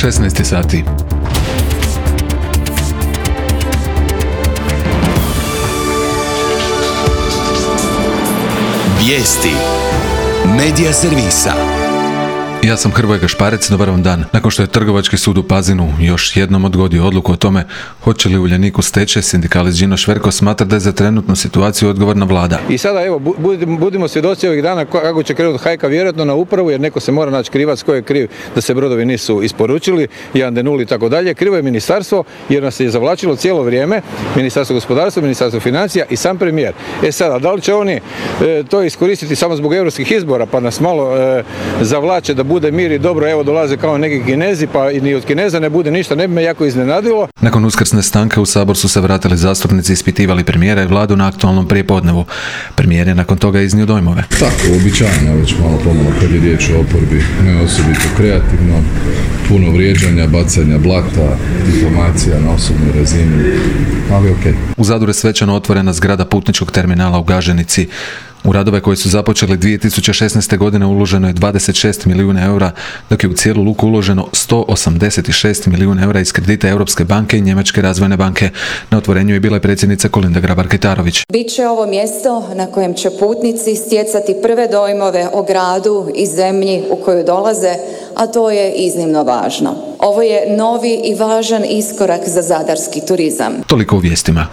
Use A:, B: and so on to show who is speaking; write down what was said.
A: 16 sati.
B: Vijesti Medija servisa.
A: Ja sam Hrvoje Gašparec, dobar vam dan. Nakon što je Trgovački sud u Pazinu još jednom odgodio odluku o tome hoće li Uljanik u stečaj, sindikalist Đino Šverko smatra da je za trenutnu situaciju odgovorna vlada.
C: I sada evo, budimo svjedoci ovih dana kako će krenuti hajka, vjerojatno na upravu, jer neko se mora naći krivac, ko je kriv da se brodovi nisu isporučili, jedan denul i tako dalje. Krivo je ministarstvo jer nas je zavlačilo cijelo vrijeme, Ministarstvo gospodarstva, Ministarstvo financija i sam premijer. Sada, da li će oni to iskoristiti samo zbog europskih izbora pa nas malo zavlače da bude mir i dobro, evo dolaze kao neki Kinezi, pa i ni od Kineza ne bude ništa, ne bi me jako iznenadilo.
A: Nakon uskrsne stanke u Sabor su se vratili zastupnici i ispitivali premijera i vladu na aktualnom prijepodnevu. Premijer je nakon toga iznio dojmove.
D: Tako, uobičajeno već malo pomalo kad je riječ o oporbi, ne osobito kreativno, puno vrijeđanja, bacanja blata, diplomacija na osobnoj razini, ali okej.
A: U Zadru je svečano otvorena zgrada putničkog terminala u Gaženici. U radove koji su započeli 2016. godine uloženo je 26 milijuna eura, dok je u cijelu luku uloženo 186 milijuna eura iz kredita Europske banke i Njemačke razvojne banke. Na otvorenju je bila predsjednica Kolinda Grabar-Kitarović.
E: Biće ovo mjesto na kojem će putnici stjecati prve dojmove o gradu i zemlji u koju dolaze, a to je iznimno važno. Ovo je novi i važan iskorak za zadarski turizam.
A: Toliko u vijestima.